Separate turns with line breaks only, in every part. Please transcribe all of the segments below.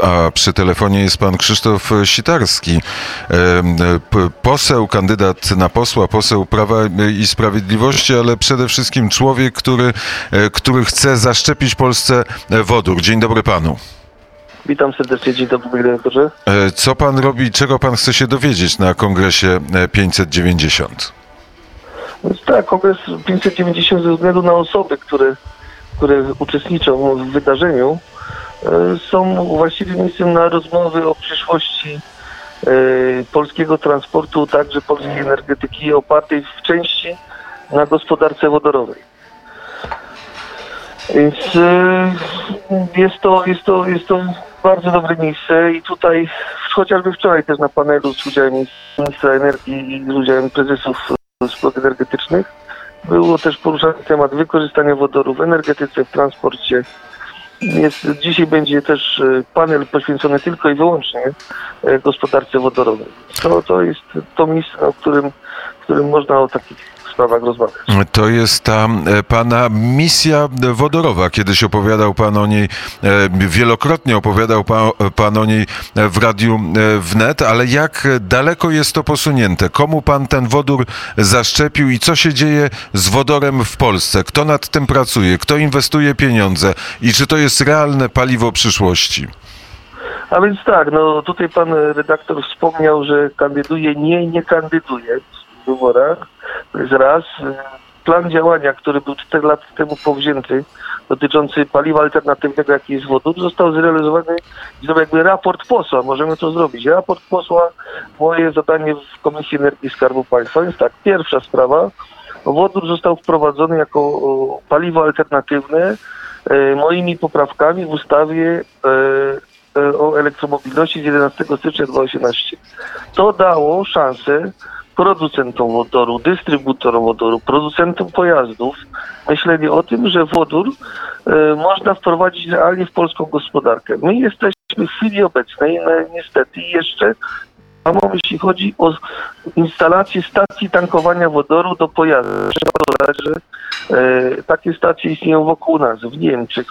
A przy telefonie jest pan Krzysztof Sitarski, poseł, kandydat na posła, poseł Prawa i Sprawiedliwości, ale przede wszystkim człowiek, który chce zaszczepić Polsce wodór. Dzień dobry panu.
Witam serdecznie, dzień dobry, panie redaktorze.
Co pan robi, czego pan chce się dowiedzieć na kongresie 590?
Tak, kongres 590 ze względu na osoby, które uczestniczą w wydarzeniu, są właściwie miejscem na rozmowy o przyszłości polskiego transportu, także polskiej energetyki opartej w części na gospodarce wodorowej. Więc jest to bardzo dobre miejsce i tutaj chociażby wczoraj też na panelu z udziałem ministra energii i z udziałem prezesów spółek energetycznych było też poruszany temat wykorzystania wodoru w energetyce, w transporcie. Dzisiaj będzie też panel poświęcony tylko i wyłącznie gospodarce wodorowej. To jest to miejsce, w którym można o takich sprawach rozmawiać.
To jest ta pana misja wodorowa. Kiedyś opowiadał pan o niej, wielokrotnie opowiadał pan o niej w Radiu Wnet, ale jak daleko jest to posunięte? Komu pan ten wodór zaszczepił i co się dzieje z wodorem w Polsce? Kto nad tym pracuje? Kto inwestuje pieniądze? I czy to jest realne paliwo przyszłości?
A więc tak, no tutaj pan redaktor wspomniał, że kandyduje. Nie kandyduje w wyborach. To jest raz. Plan działania, który był 4 lata temu powzięty, dotyczący paliwa alternatywnego, jaki jest wodór, został zrealizowany i jakby raport posła. Możemy to zrobić. Raport posła, moje zadanie w Komisji Energii i Skarbu Państwa. Więc tak, pierwsza sprawa. Wodór został wprowadzony jako paliwo alternatywne moimi poprawkami w ustawie o elektromobilności z 11 stycznia 2018. To dało szansę producentom wodoru, dystrybutorom wodoru, producentom pojazdów myślenie o tym, że wodór można wprowadzić realnie w polską gospodarkę. My jesteśmy w chwili obecnej niestety jeszcze jeśli chodzi o instalację stacji tankowania wodoru do pojazdów. Trzeba dodać, że takie stacje istnieją wokół nas, w Niemczech,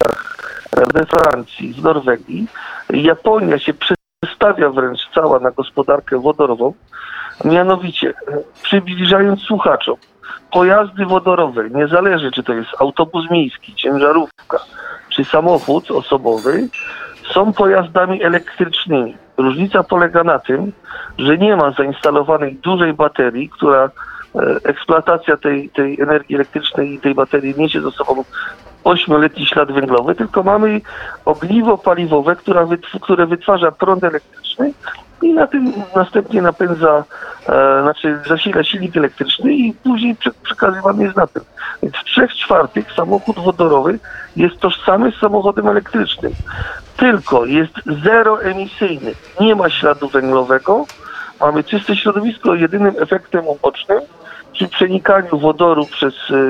we Francji, w Norwegii. Japonia się przestawia wręcz cała na gospodarkę wodorową, mianowicie przybliżając słuchaczom, pojazdy wodorowe, nie zależy czy to jest autobus miejski, ciężarówka czy samochód osobowy, są pojazdami elektrycznymi. Różnica polega na tym, że nie ma zainstalowanej dużej baterii, która eksploatacja tej energii elektrycznej i tej baterii niesie ze sobą 8-letni ślad węglowy, tylko mamy ogniwo paliwowe, które wytwarza prąd elektryczny i na tym następnie napędza, zasila silnik elektryczny i później przekazywany jest na tym. Więc w 3/4 samochód wodorowy jest tożsamy z samochodem elektrycznym. Tylko jest zeroemisyjny. Nie ma śladu węglowego. Mamy czyste środowisko. Jedynym efektem ubocznym przy przenikaniu wodoru przez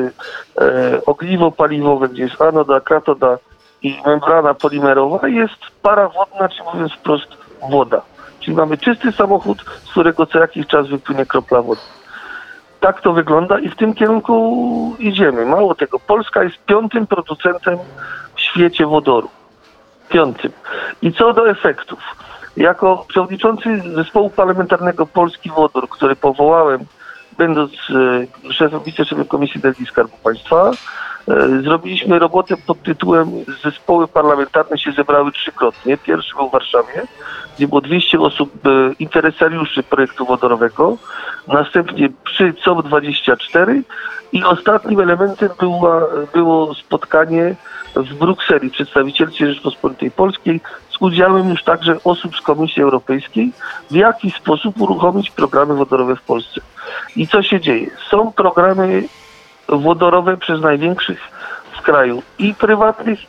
ogniwo paliwowe, gdzie jest anoda, katoda i membrana polimerowa, jest para wodna, czy mówiąc wprost woda. Czyli mamy czysty samochód, z którego co jakiś czas wypłynie kropla wody. Tak to wygląda i w tym kierunku idziemy. Mało tego, Polska jest 5. producentem w świecie wodoru. 5. I co do efektów. Jako przewodniczący zespołu parlamentarnego Polski Wodór, który powołałem, będąc wice-szefem Komisji Energii i Skarbu Państwa, zrobiliśmy robotę pod tytułem Zespoły parlamentarne się zebrały 3-krotnie. Pierwszy był w Warszawie, gdzie było 200 osób, interesariuszy projektu wodorowego. Następnie przy COP24 i ostatnim elementem było spotkanie w Brukseli przedstawicielskiej Rzeczpospolitej Polskiej z udziałem już także osób z Komisji Europejskiej, w jaki sposób uruchomić programy wodorowe w Polsce. I co się dzieje? Są programy wodorowe przez największych w kraju i prywatnych,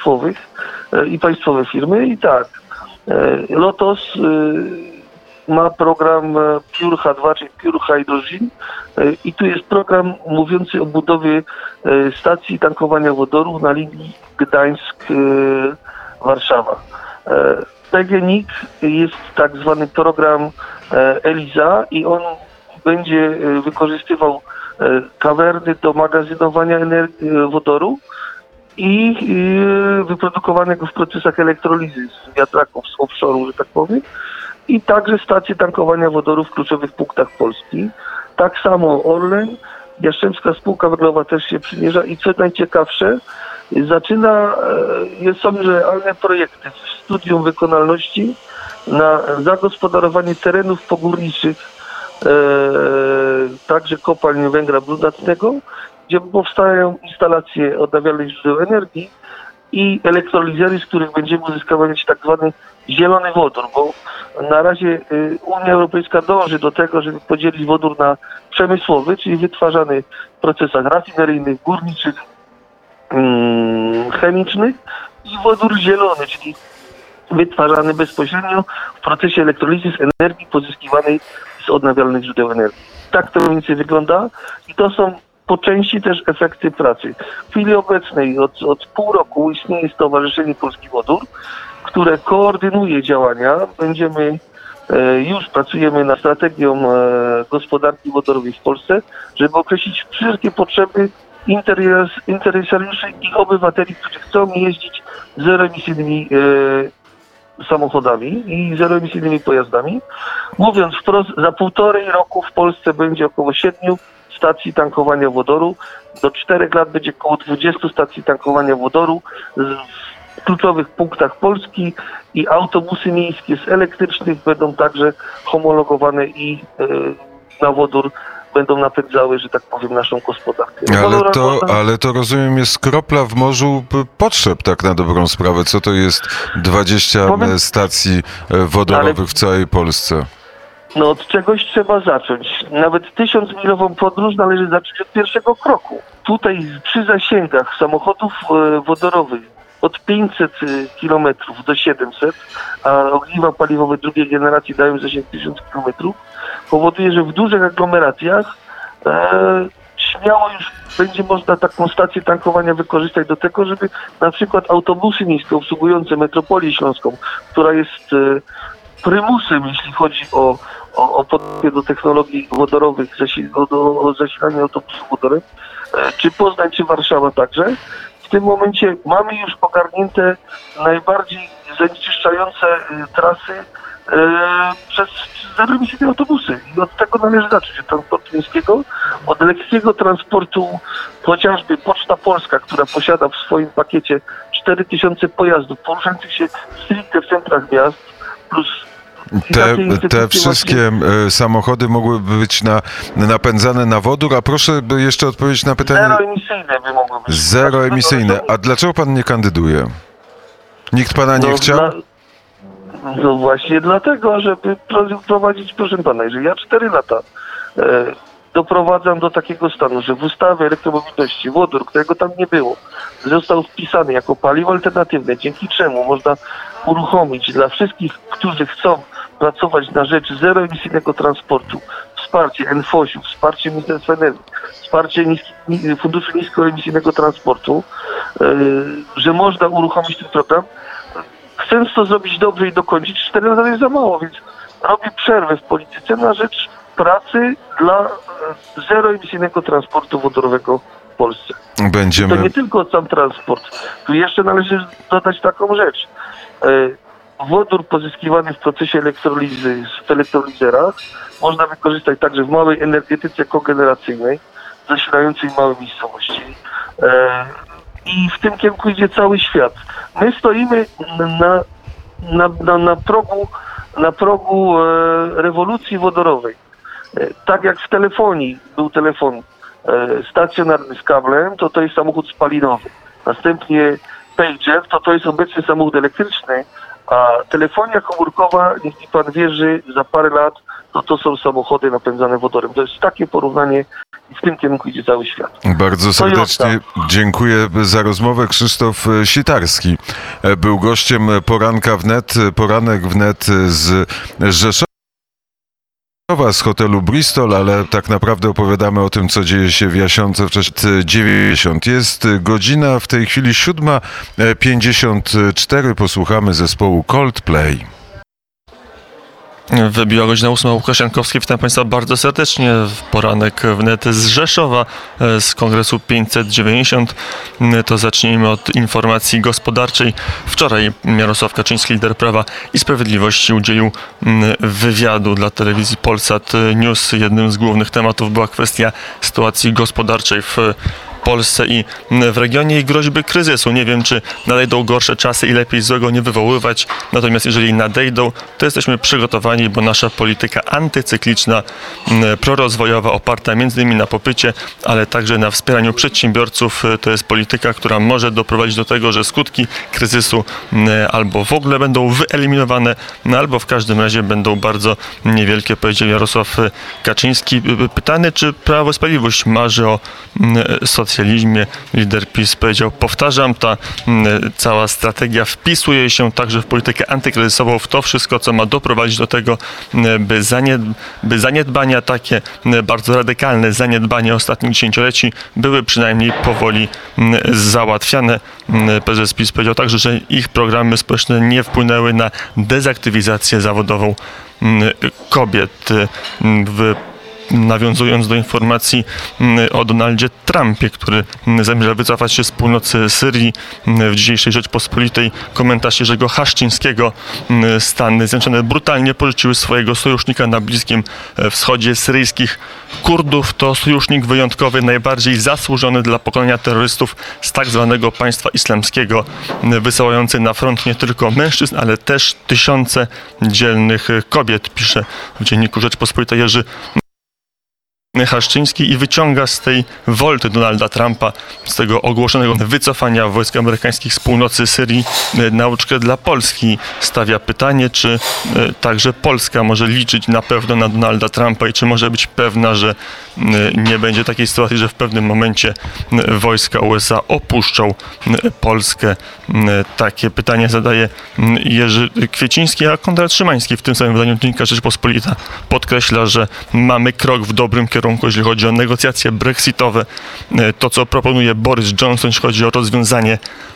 i państwowe firmy. I tak, Lotos ma program Pure H2, czyli Pure Hydrogen i tu jest program mówiący o budowie stacji tankowania wodoru na linii Gdańsk-Warszawa. PGNiG jest tak zwany program ELIZA i on będzie wykorzystywał kawerny do magazynowania wodoru i wyprodukowanego w procesach elektrolizy z wiatraków, z offshore'u, że tak powiem, i także stacje tankowania wodoru w kluczowych punktach Polski. Tak samo Orlen, Jastrzębska Spółka Węglowa też się przymierza i co najciekawsze, są już realne projekty w studium wykonalności na zagospodarowanie terenów pogórniczych, także kopalń węgla brunatnego, gdzie powstają instalacje odnawialnych źródeł energii i elektrolizery, z których będziemy uzyskiwać tak zwany zielony wodór, bo na razie Unia Europejska dąży do tego, żeby podzielić wodór na przemysłowy, czyli wytwarzany w procesach rafineryjnych, górniczych, chemicznych, i wodór zielony, czyli wytwarzany bezpośrednio w procesie elektrolizy z energii pozyskiwanej z odnawialnych źródeł energii. Tak to mniej więcej wygląda i to są po części też efekty pracy. W chwili obecnej od pół roku istnieje Stowarzyszenie Polski Wodór, które koordynuje działania. Już pracujemy nad strategią gospodarki wodorowej w Polsce, żeby określić wszystkie potrzeby interesariuszy i obywateli, którzy chcą jeździć zeroemisyjnymi samochodami i zeroemisyjnymi pojazdami. Mówiąc wprost, za 1,5 roku w Polsce będzie około 7 stacji tankowania wodoru. Do 4 lat będzie około 20 stacji tankowania wodoru w kluczowych punktach Polski i autobusy miejskie z elektrycznych będą także homologowane i na wodór będą napędzały, że tak powiem, naszą gospodarkę.
Ale to rozumiem jest kropla w morzu potrzeb, tak na dobrą sprawę. Co to jest 20 stacji wodorowych w całej Polsce?
No od czegoś trzeba zacząć. Nawet 1000-milową podróż należy zacząć od pierwszego kroku. Tutaj przy zasięgach samochodów wodorowych od 500 km do 700, a ogniwa paliwowe drugiej generacji dają zasięg 1000 km, powoduje, że w dużych aglomeracjach śmiało już będzie można taką stację tankowania wykorzystać do tego, żeby na przykład autobusy miejskie obsługujące metropolię śląską, która jest prymusem, jeśli chodzi o podejście do technologii wodorowych, o zasilanie autobusów wodorem, czy Poznań, czy Warszawa także. W tym momencie mamy już ogarnięte najbardziej zanieczyszczające trasy przez zeroemisyjne autobusy. I od tego należy zacząć, od transportu miejskiego, od lekkiego transportu, chociażby Poczta Polska, która posiada w swoim pakiecie 4000 pojazdów poruszających się stricte w centrach miast, plus
te wszystkie samochody mogłyby być napędzane na wodór, a proszę jeszcze odpowiedzieć na pytanie...
Zeroemisyjne by mogły być.
Zeroemisyjne. A dlaczego pan nie kandyduje? Nikt pana nie chciał?
No właśnie dlatego, żeby prowadzić, proszę pana, jeżeli ja 4 lata doprowadzam do takiego stanu, że w ustawie elektromobilności wodór, którego tam nie było, został wpisany jako paliwo alternatywne, dzięki czemu można uruchomić dla wszystkich, którzy chcą pracować na rzecz zeroemisyjnego transportu, wsparcie NFOŚ-u, wsparcie Ministerstwa Energii, wsparcie Funduszu Niskoemisyjnego Transportu, że można uruchomić ten program. Chcąc to zrobić dobrze i dokończyć, 4 lata jest za mało, więc robię przerwę w polityce na rzecz pracy dla zeroemisyjnego transportu wodorowego w Polsce. To nie tylko sam transport. Tu jeszcze należy dodać taką rzecz. Wodór pozyskiwany w procesie elektrolizy w elektrolizerach można wykorzystać także w małej energetyce kogeneracyjnej, zasilającej małe miejscowości. I w tym kierunku idzie cały świat. My stoimy na progu rewolucji wodorowej. Tak jak w telefonii był telefon stacjonarny z kablem, to jest samochód spalinowy. Następnie pager, to jest obecny samochód elektryczny, a telefonia komórkowa, niech mi pan wierzy, za parę lat to są samochody napędzane wodorem. To jest takie porównanie i w tym kierunku idzie cały świat.
Bardzo serdecznie dziękuję za rozmowę. Krzysztof Sitarski był gościem Poranka Wnet. Poranek Wnet z Rzeszowa, z hotelu Bristol, ale tak naprawdę opowiadamy o tym, co dzieje się w Jasionce w czasie 90. Jest godzina w tej chwili 7:54. Posłuchamy zespołu Coldplay.
Wybiła godzina 8. Łukasz Jankowski. Witam Państwa bardzo serdecznie w poranek wnet z Rzeszowa, z Kongresu 590. To zacznijmy od informacji gospodarczej. Wczoraj Jarosław Kaczyński, lider Prawa i Sprawiedliwości, udzielił wywiadu dla telewizji Polsat News. Jednym z głównych tematów była kwestia sytuacji gospodarczej w Polsce i w regionie i groźby kryzysu. Nie wiem, czy nadejdą gorsze czasy i lepiej złego nie wywoływać. Natomiast jeżeli nadejdą, to jesteśmy przygotowani, bo nasza polityka antycykliczna, prorozwojowa, oparta m.in. na popycie, ale także na wspieraniu przedsiębiorców, to jest polityka, która może doprowadzić do tego, że skutki kryzysu albo w ogóle będą wyeliminowane, albo w każdym razie będą bardzo niewielkie, powiedział Jarosław Kaczyński. Pytany, czy Prawo i Sprawiedliwość marzy o socjalizmie, lider PiS powiedział: powtarzam, ta cała strategia wpisuje się także w politykę antykryzysową, w to wszystko, co ma doprowadzić do tego, by zaniedbania takie, bardzo radykalne zaniedbania ostatnich dziesięcioleci były przynajmniej powoli załatwiane. Prezes PiS powiedział także, że ich programy społeczne nie wpłynęły na dezaktywizację zawodową kobiet. Nawiązując do informacji o Donaldzie Trumpie, który zamierza wycofać się z północy Syrii, w dzisiejszej Rzeczpospolitej komentarz Jerzego Haszczyńskiego: Stany Zjednoczone brutalnie porzuciły swojego sojusznika na Bliskim Wschodzie. Syryjskich Kurdów to sojusznik wyjątkowy, najbardziej zasłużony dla pokonania terrorystów z tak zwanego państwa islamskiego, wysyłający na front nie tylko mężczyzn, ale też tysiące dzielnych kobiet, pisze w dzienniku Rzeczpospolitej Jerzy Haszczyński i wyciąga z tej wolty Donalda Trumpa, z tego ogłoszonego wycofania wojsk amerykańskich z północy Syrii, nauczkę dla Polski. Stawia pytanie, czy także Polska może liczyć na pewno na Donalda Trumpa i czy może być pewna, że nie będzie takiej sytuacji, że w pewnym momencie wojska USA opuszczą Polskę. Takie pytanie zadaje Jerzy Kwieciński, a Konrad Szymański w tym samym wydaniu Dziennika Rzeczpospolita podkreśla, że mamy krok w dobrym kierunku, jeżeli chodzi o negocjacje brexitowe. To, co proponuje Boris Johnson, jeśli chodzi o rozwiązanie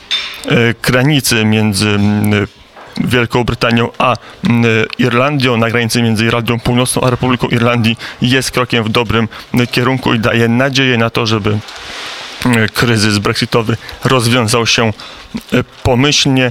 granicy między Wielką Brytanią a Irlandią, na granicy między Irlandią Północną a Republiką Irlandii, jest krokiem w dobrym kierunku i daje nadzieję na to, żeby kryzys brexitowy rozwiązał się pomyślnie.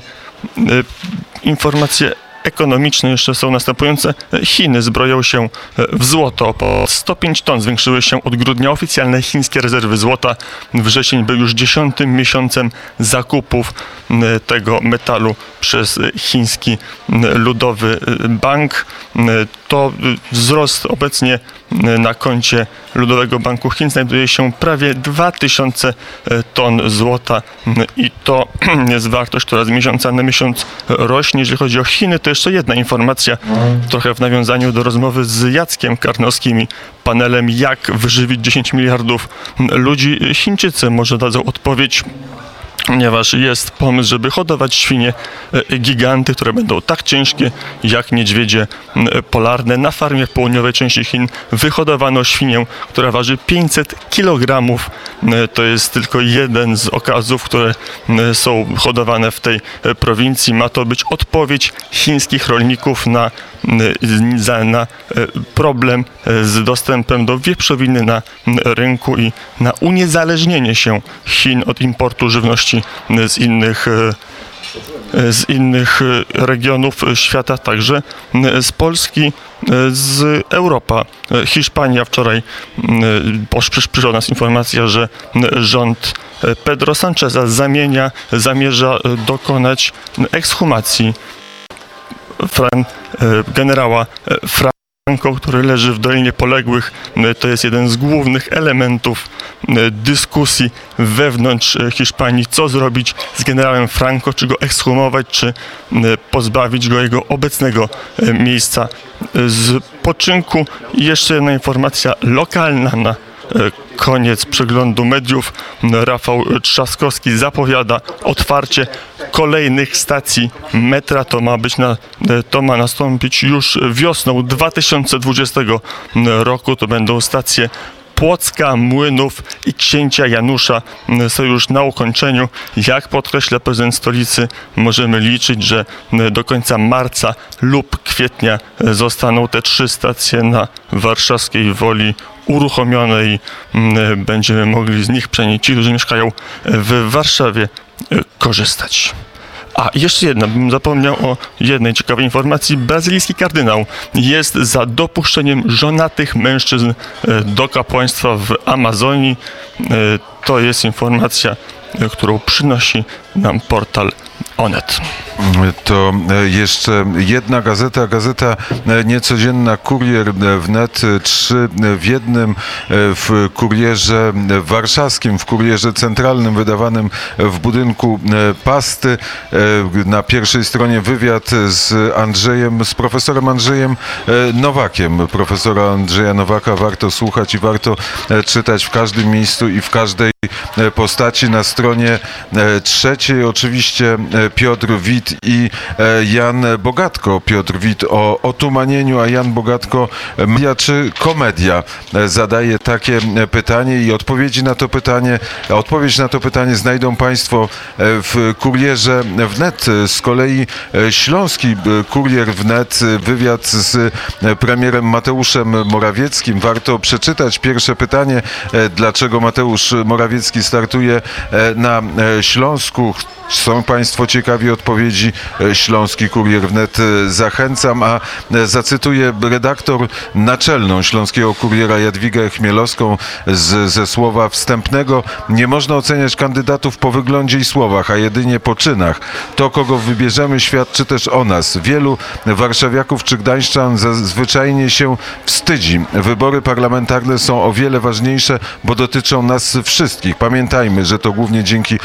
Informacje ekonomiczne jeszcze są następujące. Chiny zbroją się w złoto. Po 105 ton zwiększyły się od grudnia oficjalne chińskie rezerwy złota. Wrzesień był już 10. miesiącem zakupów tego metalu przez chiński Ludowy Bank. To wzrost obecnie na koncie Ludowego Banku Chin znajduje się prawie 2000 ton złota i to jest wartość, która z miesiąca na miesiąc rośnie. Jeżeli chodzi o Chiny, to jeszcze jedna informacja, trochę w nawiązaniu do rozmowy z Jackiem Karnowskim, panelem Jak wyżywić 10 miliardów ludzi. Chińczycy może dadzą odpowiedź, ponieważ jest pomysł, żeby hodować świnie giganty, które będą tak ciężkie jak niedźwiedzie polarne. Na farmie w południowej części Chin wyhodowano świnię, która waży 500 kg. To jest tylko jeden z okazów, które są hodowane w tej prowincji. Ma to być odpowiedź chińskich rolników na problem z dostępem do wieprzowiny na rynku i na uniezależnienie się Chin od importu żywności z innych regionów świata, także z Polski, z Europy. Hiszpania wczoraj przyszła nas informacja, że rząd Pedro Sancheza zamierza dokonać ekshumacji generała Franco, który leży w Dolinie Poległych. To jest jeden z głównych elementów dyskusji wewnątrz Hiszpanii. Co zrobić z generałem Franco? Czy go ekshumować, czy pozbawić go jego obecnego miejsca spoczynku? I jeszcze jedna informacja lokalna na koniec przeglądu mediów. Rafał Trzaskowski zapowiada otwarcie kolejnych stacji metra. To ma nastąpić już wiosną 2020 roku. To będą stacje Płocka, Młynów i Księcia Janusza są już na ukończeniu. Jak podkreśla prezydent stolicy, możemy liczyć, że do końca marca lub kwietnia zostaną te 3 stacje na warszawskiej Woli uruchomione i będziemy mogli z nich, przynajmniej ci, którzy mieszkają w Warszawie, korzystać. A jeszcze jedna, bym zapomniał o jednej ciekawej informacji. Brazylijski kardynał jest za dopuszczeniem żonatych mężczyzn do kapłaństwa w Amazonii. To jest informacja, którą przynosi nam portal Onet.
To jeszcze jedna gazeta niecodzienna, Kurier Wnet, 3 w jednym, w Kurierze Warszawskim, w Kurierze Centralnym, wydawanym w budynku Pasty. Na pierwszej stronie wywiad z profesorem Andrzejem Nowakiem. Profesora Andrzeja Nowaka warto słuchać i warto czytać w każdym miejscu i w każdej postaci. Na stronie 3 oczywiście Piotr Wit i Jan Bogatko. Piotr Wit o otumanieniu, a Jan Bogatko media czy komedia? Zadaje takie pytanie i odpowiedź na to pytanie znajdą Państwo w Kurierze Wnet. Z kolei śląski Kurier Wnet, wywiad z premierem Mateuszem Morawieckim. Warto przeczytać pierwsze pytanie, dlaczego Mateusz Morawiecki startuje na Śląsku. Są Państwo ciekawi odpowiedzi? Śląski Kurier Wnet zachęcam, a zacytuję redaktor naczelną Śląskiego Kuriera Jadwigę Chmielowską ze słowa wstępnego: nie można oceniać kandydatów po wyglądzie i słowach, a jedynie po czynach. To, kogo wybierzemy, świadczy też o nas. Wielu warszawiaków czy gdańszczan zwyczajnie się wstydzi. Wybory parlamentarne są o wiele ważniejsze, bo dotyczą nas wszystkich. Pamiętajmy, że to głównie dzięki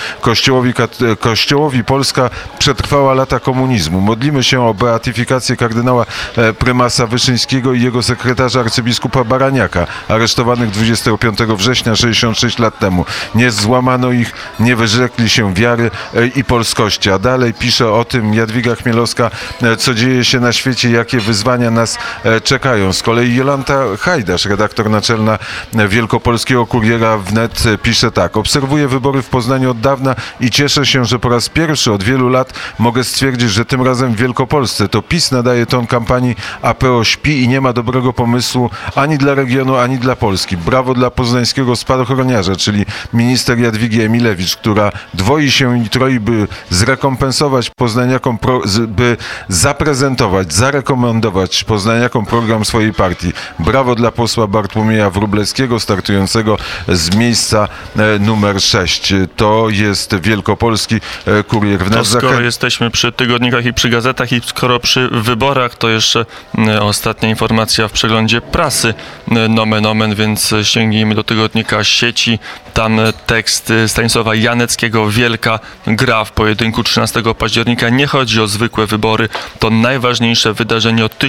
Kościołowi Polska przetrwała lata komunizmu. Modlimy się o beatyfikację kardynała prymasa Wyszyńskiego i jego sekretarza arcybiskupa Baraniaka, aresztowanych 25 września 66 lat temu. Nie złamano ich, nie wyrzekli się wiary i polskości. A dalej pisze o tym Jadwiga Chmielowska, co dzieje się na świecie, jakie wyzwania nas czekają. Z kolei Jolanta Hajdasz, redaktor naczelna Wielkopolskiego Kuriera Wnet, pisze tak: obserwuję wybory w Poznaniu od dawna i cieszę się, że po raz pierwszy od wielu lat mogę stwierdzić, że tym razem w Wielkopolsce to PiS nadaje ton kampanii, a PO śpi i nie ma dobrego pomysłu ani dla regionu, ani dla Polski. Brawo dla poznańskiego spadochroniarza, czyli minister Jadwigi Emilewicz, która dwoi się i troi, by zrekompensować poznaniakom, by zaprezentować, zarekomendować poznaniakom program swojej partii. Brawo dla posła Bartłomieja Wróblewskiego, startującego z miejsca numer 6. To jest Wielkopolski Kurier Wnet.
To skoro jesteśmy przy tygodnikach i przy gazetach i skoro przy wyborach, to jeszcze ostatnia informacja w przeglądzie prasy nomen omen, więc sięgnijmy do tygodnika Sieci. Tam tekst Stanisława Janeckiego: wielka gra w pojedynku 13 października. Nie chodzi o zwykłe wybory. To najważniejsze wydarzenie od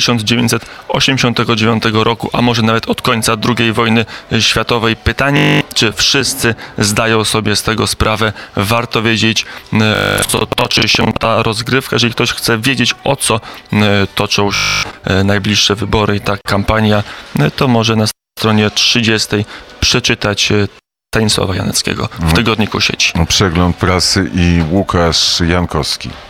1989 roku, a może nawet od końca II wojny światowej. Pytanie, czy wszyscy zdają sobie z tego sprawę? Warto wiedzieć, co toczy się ta rozgrywka. Jeżeli ktoś chce wiedzieć, o co toczą się najbliższe wybory i ta kampania, to może na stronie 30 przeczytać Stanisława Janeckiego w tygodniku Sieci.
Przegląd prasy i Łukasz Jankowski.